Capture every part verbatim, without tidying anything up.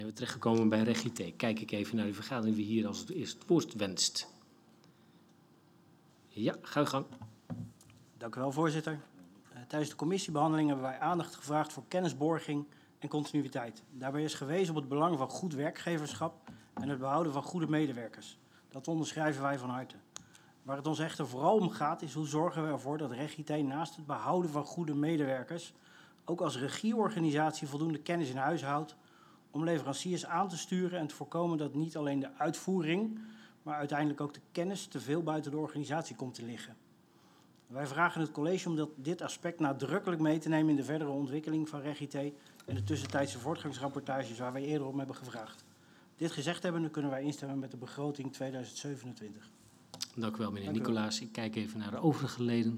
We terechtgekomen bij Regite. Kijk ik even naar de vergadering wie hier als het eerst het woord wenst. Ja, ga uw gang. Dank u wel, voorzitter. Uh, tijdens de commissiebehandeling hebben wij aandacht gevraagd voor kennisborging en continuïteit. Daarbij is gewezen op het belang van goed werkgeverschap en het behouden van goede medewerkers. Dat onderschrijven wij van harte. Waar het ons echter vooral om gaat is hoe zorgen we ervoor dat Regite naast het behouden van goede medewerkers ook als regieorganisatie voldoende kennis in huis houdt om leveranciers aan te sturen en te voorkomen dat niet alleen de uitvoering, maar uiteindelijk ook de kennis te veel buiten de organisatie komt te liggen. Wij vragen het college om dat, dit aspect nadrukkelijk mee te nemen in de verdere ontwikkeling van Regite en de tussentijdse voortgangsrapportages waar wij eerder om hebben gevraagd. Dit gezegd hebbende kunnen wij instemmen met de begroting tweeduizend zevenentwintig. Dank u wel, meneer Dank u wel. Nicolaas. Ik kijk even naar de overige leden.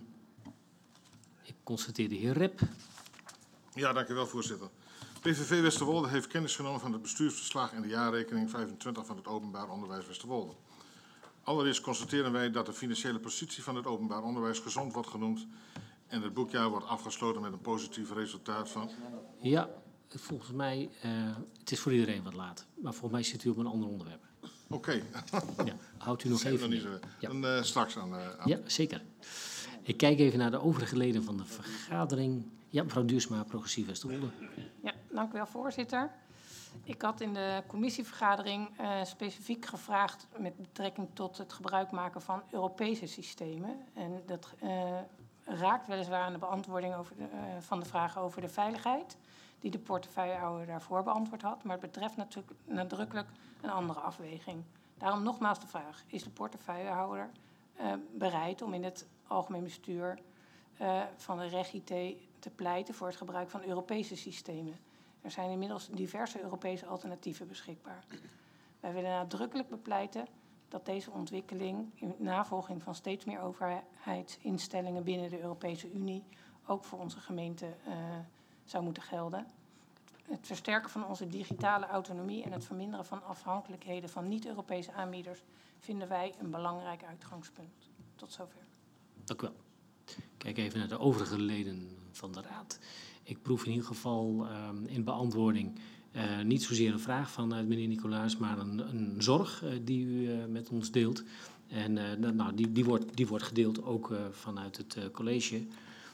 Ik constateer de heer Rep. Ja, dank u wel, voorzitter. P V V Westerwolde heeft kennis genomen van het bestuursverslag en de jaarrekening vijfentwintig van het Openbaar Onderwijs Westerwolde. Allereerst constateren wij dat de financiële positie van het openbaar onderwijs gezond wordt genoemd en het boekjaar wordt afgesloten met een positief resultaat van... Ja, volgens mij, uh, het is voor iedereen wat laat, maar volgens mij zit u op een ander onderwerp. Oké. Okay. Ja, houdt u nog even niet zo. Ja. Dan uh, straks aan, uh, aan... Ja, zeker. Ik kijk even naar de overige leden van de vergadering. Ja, mevrouw Duursma, Progressief Westerwolde. Ja, dank u wel, voorzitter. Ik had in de commissievergadering uh, specifiek gevraagd met betrekking tot het gebruik maken van Europese systemen. En dat uh, raakt weliswaar aan de beantwoording over de, uh, van de vragen over de veiligheid, die de portefeuillehouder daarvoor beantwoord had. Maar het betreft natuurlijk nadrukkelijk een andere afweging. Daarom nogmaals de vraag, is de portefeuillehouder uh, bereid om in het algemeen bestuur uh, van de Regite te pleiten voor het gebruik van Europese systemen? Er zijn inmiddels diverse Europese alternatieven beschikbaar. Wij willen nadrukkelijk bepleiten dat deze ontwikkeling in navolging van steeds meer overheidsinstellingen binnen de Europese Unie ook voor onze gemeente uh, zou moeten gelden. Het versterken van onze digitale autonomie en het verminderen van afhankelijkheden van niet-Europese aanbieders vinden wij een belangrijk uitgangspunt. Tot zover. Dank u wel. Kijk even naar de overige leden van de raad. Ik proef in ieder geval uh, in beantwoording uh, niet zozeer een vraag vanuit meneer Nicolaas, maar een, een zorg uh, die u uh, met ons deelt. En uh, nou, die, die, wordt, die wordt gedeeld ook uh, vanuit het uh, college.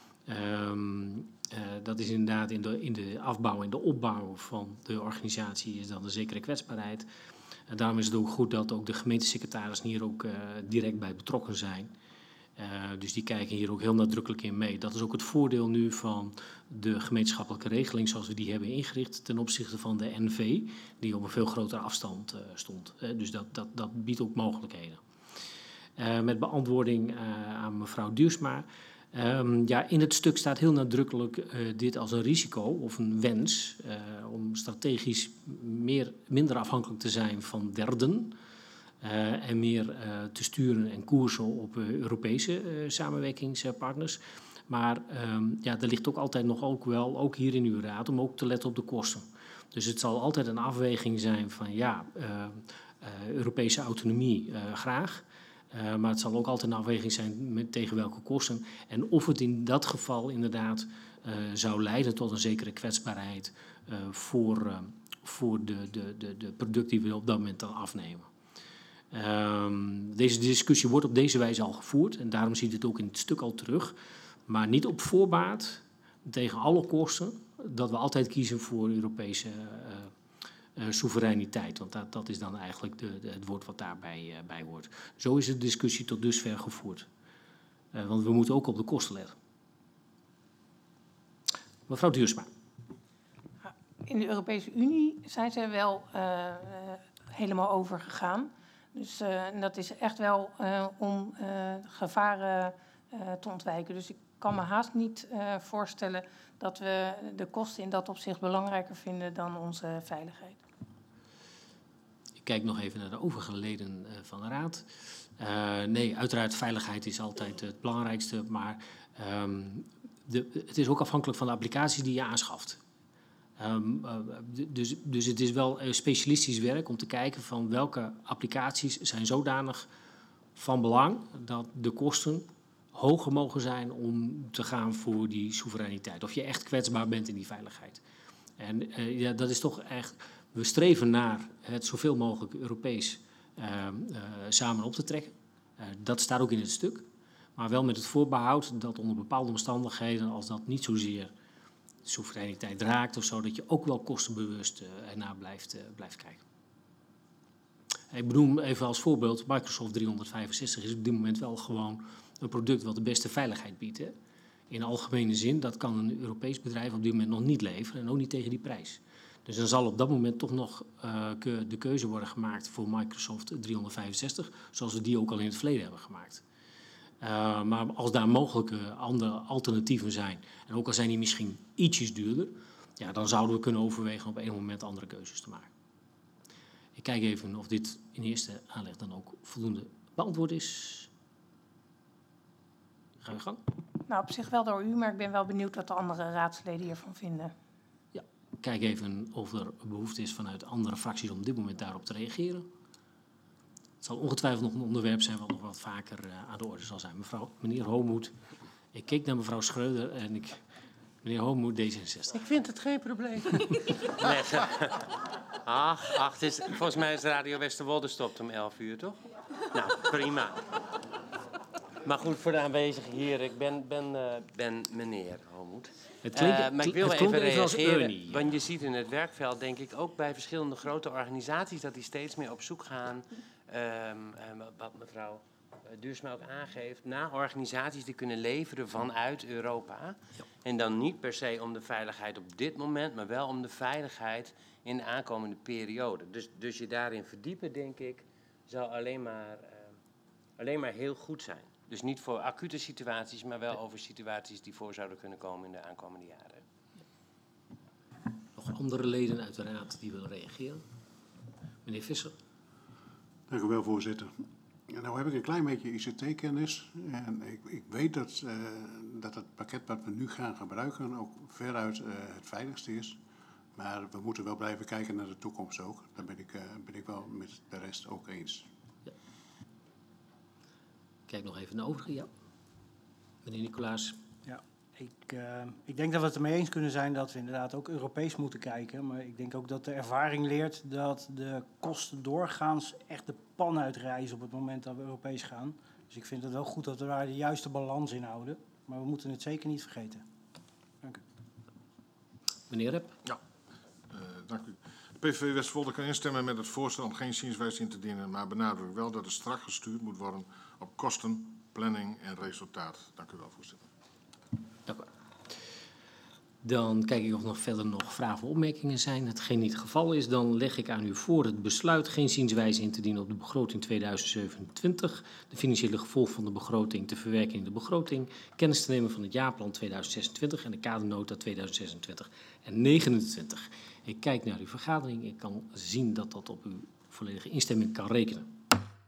Um, uh, dat is inderdaad in de, in de afbouw en de opbouw van de organisatie is dan een zekere kwetsbaarheid. En daarom is het ook goed dat ook de gemeentesecretarissen hier ook uh, direct bij betrokken zijn. Uh, dus die kijken hier ook heel nadrukkelijk in mee. Dat is ook het voordeel nu van de gemeenschappelijke regeling zoals we die hebben ingericht ten opzichte van de N V, die op een veel grotere afstand uh, stond. Uh, dus dat, dat, dat biedt ook mogelijkheden. Uh, met beantwoording uh, aan mevrouw Duursma. Um, ja, in het stuk staat heel nadrukkelijk uh, dit als een risico of een wens uh, om strategisch meer, minder afhankelijk te zijn van derden. Uh, en meer uh, te sturen en koersen op uh, Europese uh, samenwerkingspartners. Maar um, ja, er ligt ook altijd nog ook wel, ook hier in uw raad, om ook te letten op de kosten. Dus het zal altijd een afweging zijn van ja, uh, uh, Europese autonomie uh, graag. Uh, maar het zal ook altijd een afweging zijn met tegen welke kosten. En of het in dat geval inderdaad uh, zou leiden tot een zekere kwetsbaarheid uh, voor, uh, voor de, de, de, de producten die we op dat moment dan afnemen. Um, deze discussie wordt op deze wijze al gevoerd en daarom ziet het ook in het stuk al terug. Maar niet op voorbaat, tegen alle kosten, dat we altijd kiezen voor Europese uh, uh, soevereiniteit. Want dat, dat is dan eigenlijk de, de, het woord wat daarbij uh, bij hoort. Zo is de discussie tot dusver gevoerd. Uh, want we moeten ook op de kosten letten. Mevrouw Duursma. In de Europese Unie zijn ze wel uh, uh, helemaal overgegaan. Dus uh, dat is echt wel uh, om uh, gevaren uh, te ontwijken. Dus ik kan me haast niet uh, voorstellen dat we de kosten in dat opzicht belangrijker vinden dan onze veiligheid. Ik kijk nog even naar de overige leden uh, van de raad. Uh, nee, uiteraard veiligheid is altijd het belangrijkste, maar um, de, het is ook afhankelijk van de applicatie die je aanschaft. Um, uh, dus, dus het is wel uh, specialistisch werk om te kijken van welke applicaties zijn zodanig van belang dat de kosten hoger mogen zijn om te gaan voor die soevereiniteit. Of je echt kwetsbaar bent in die veiligheid. En uh, ja, dat is toch echt We streven naar het zoveel mogelijk Europees uh, uh, samen op te trekken. Uh, dat staat ook in het stuk. Maar wel met het voorbehoud dat onder bepaalde omstandigheden, als dat niet zozeer soevereiniteit raakt of zo, dat je ook wel kostenbewust uh, ernaar blijft, uh, blijft kijken. Ik benoem even als voorbeeld, Microsoft driehonderdvijfenzestig is op dit moment wel gewoon een product wat de beste veiligheid biedt. Hè. In algemene zin, dat kan een Europees bedrijf op dit moment nog niet leveren en ook niet tegen die prijs. Dus dan zal op dat moment toch nog uh, de keuze worden gemaakt voor Microsoft driehonderdvijfenzestig, zoals we die ook al in het verleden hebben gemaakt. Uh, maar als daar mogelijke andere alternatieven zijn, en ook al zijn die misschien ietsjes duurder, ja, dan zouden we kunnen overwegen op een moment andere keuzes te maken. Ik kijk even of dit in eerste aanleg dan ook voldoende beantwoord is. Gaan we gang. Nou, op zich wel door u, maar ik ben wel benieuwd wat de andere raadsleden hiervan vinden. Ja, kijk even of er behoefte is vanuit andere fracties om op dit moment daarop te reageren. Het zal ongetwijfeld nog een onderwerp zijn wat nog wat vaker uh, aan de orde zal zijn. Mevrouw, meneer Hoogmoed, ik keek naar mevrouw Schreuder en ik... Meneer Hoogmoed, D zesenzestig. Ik vind het geen probleem. Nee, ach, ach het is, volgens mij is Radio Westerwolde stopt om elf uur, toch? Nou, prima. Maar goed, voor de aanwezigen hier, ik ben, ben, uh, ben meneer Hoogmoed. Het klinkt, uh, maar ik wil het even even als reageren, Ernie, ja. Want je ziet in het werkveld, denk ik, ook bij verschillende grote organisaties, dat die steeds meer op zoek gaan, um, um, wat mevrouw Duursma ook aangeeft, naar organisaties die kunnen leveren vanuit Europa. Ja. En dan niet per se om de veiligheid op dit moment, maar wel om de veiligheid in de aankomende periode. Dus, dus je daarin verdiepen, denk ik, zou alleen maar, uh, alleen maar heel goed zijn. Dus niet voor acute situaties, maar wel over situaties die voor zouden kunnen komen in de aankomende jaren. Nog andere leden uit de raad die willen reageren? Meneer Visser. Dank u wel, voorzitter. Nou heb ik een klein beetje I C T-kennis en ik, ik weet dat, uh, dat het pakket wat we nu gaan gebruiken ook veruit uh, het veiligste is. Maar we moeten wel blijven kijken naar de toekomst ook. Daar ben ik, uh, ben ik wel met de rest ook eens. Ja. Kijk nog even naar de overige, ja. Meneer Nicolaas. Ja, ik, uh, ik denk dat we het ermee eens kunnen zijn dat we inderdaad ook Europees moeten kijken. Maar ik denk ook dat de ervaring leert dat de kosten doorgaans echt de pan uitreizen op het moment dat we Europees gaan. Dus ik vind het wel goed dat we daar de juiste balans in houden. Maar we moeten het zeker niet vergeten. Dank u. Meneer Rep. Ja, uh, dank u. De P V V Westerwolde kan instemmen met het voorstel om geen zienswijze in te dienen, maar benadrukt wel dat er strak gestuurd moet worden op kosten, planning en resultaat. Dank u wel, voorzitter. Dank u wel. Dan kijk ik of nog verder nog vragen of opmerkingen zijn. Hetgeen niet het geval is, dan leg ik aan u voor het besluit geen zienswijze in te dienen op de begroting tweeduizend zevenentwintig, de financiële gevolgen van de begroting te verwerken in de begroting, kennis te nemen van het jaarplan tweeduizend zesentwintig en de kadernota tweeduizend zesentwintig en negenentwintig. Ik kijk naar uw vergadering. Ik kan zien dat dat op uw volledige instemming kan rekenen.